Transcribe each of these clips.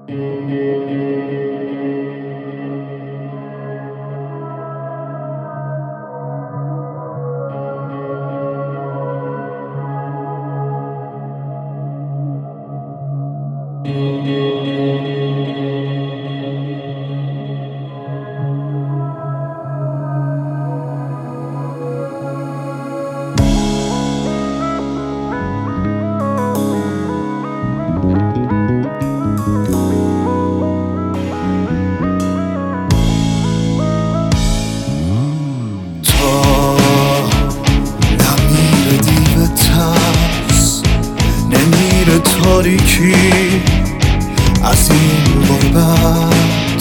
تاریکی از این غربت،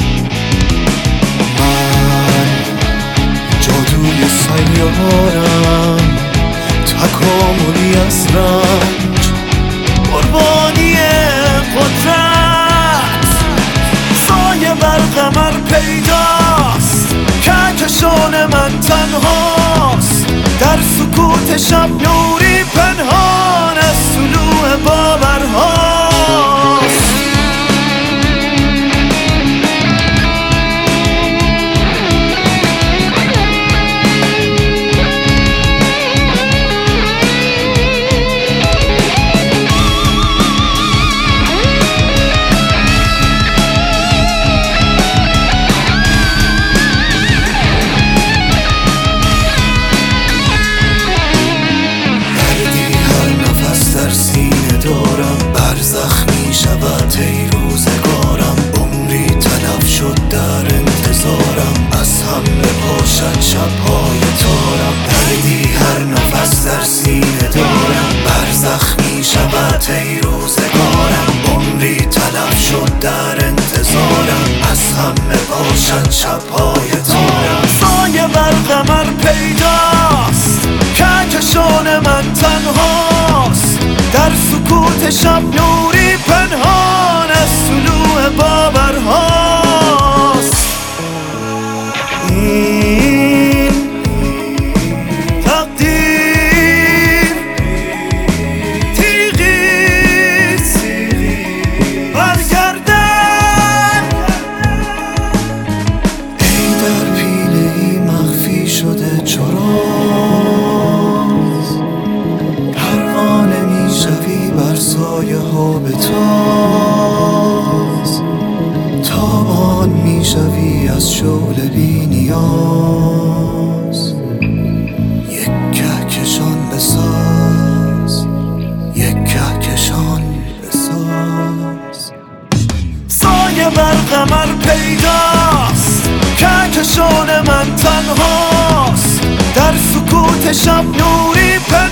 من جادوی سیارم، تکاملی از رنج، قربانی قدرت. سایه بر قمر پیداست، کهکشان من تنهاست، در سکوت شب نوری پنهان از طلوع باورهاست. ای روزگارم، عمری تلف شد در انتظارم، از هم بپاشد شب‌های تارم. دردی هر نفس در سینه دارم، برزخ می شود ای روزگارم، عمری تلف شد در انتظارم، از هم بپاشد شب‌های تارم. سایه بر قمر پیداست، کهکشان من تنهاست، در سکوت شب نوری پنهان از طلوع باورهاست. این تقدیر تیغیست، برگردن ای در پیله ای مخفی شده چراغ، پروانه می شوی بر سایه ها به تاز، تابان می شوی از شعله بی نیاز. یک کهکشان بساز، یک کهکشان بساز. سایه بر قمر پیداست، کهکشان من تنهاست، در سکوت شب نوری